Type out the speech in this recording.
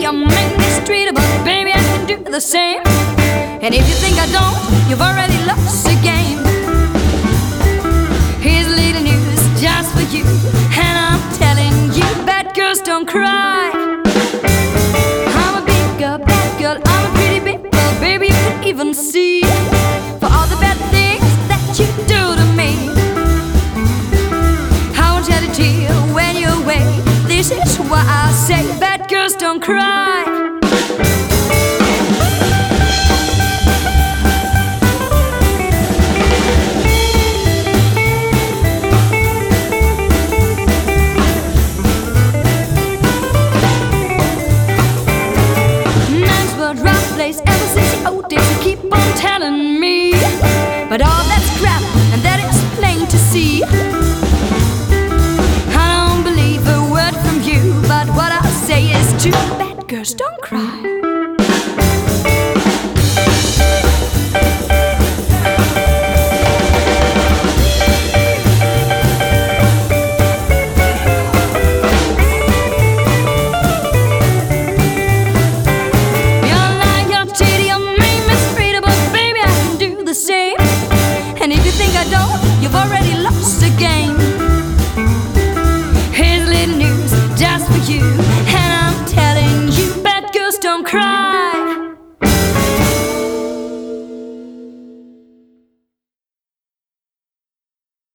you make me street, but baby, I can do the same. And if you think I don't, you've already lost the game. Here's little news just for you, and I'm telling you, bad girls don't cry. I'm a big girl, bad girl, I'm a pretty big girl, baby, you can even see. For all the bad things that you do to me, I won't shed a tear when you're away. This is why I say bad girls don't cry. Ever since the old days, you keep on telling me, but all that's crap, and that is plain to see. I don't believe a word from you, but what I say is true. Bad girls don't cry.